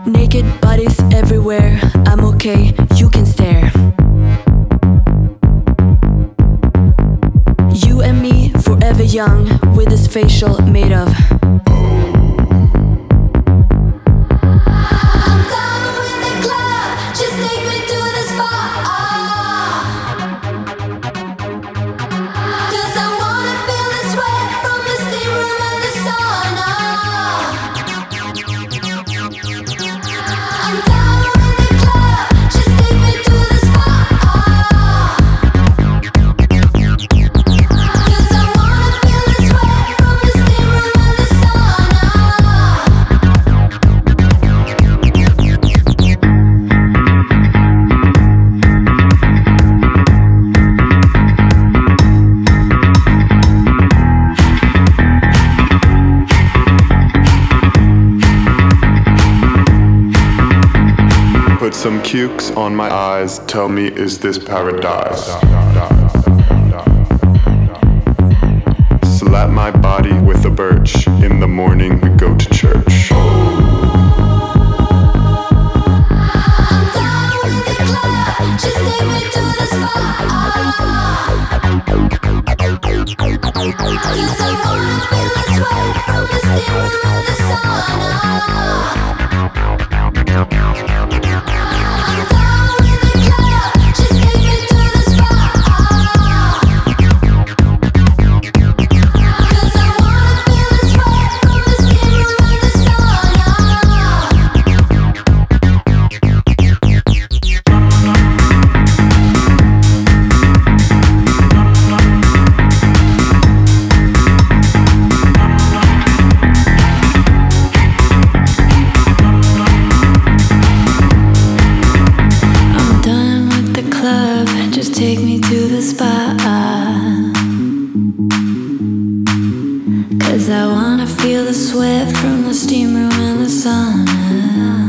Naked bodies everywhere, I'm okay, you can stare. You and me, forever young, with this facial made of. I'm down with the club, just take me to the spot. 'Cause I wanna feel the sweat from the steam room and the sauna. I'm down with the club, just take me to the spot. 'Cause I wanna feel the sweat from the steam room and the sauna. Put some cukes on my eyes, tell me, is this paradise? Slap my body with a birch, in the morning we go to church. I'm down with the club, just take me to the spot. 'Cause I wanna feel the sweat from the steam room and the sauna. I'm down with the club, just take me to the spot. 'Cause I wanna feel the sweat from the steam room and the sauna. I'm done with the club, just take me to the spot. 'Cause I wanna feel the sweat from the steam room and the sauna.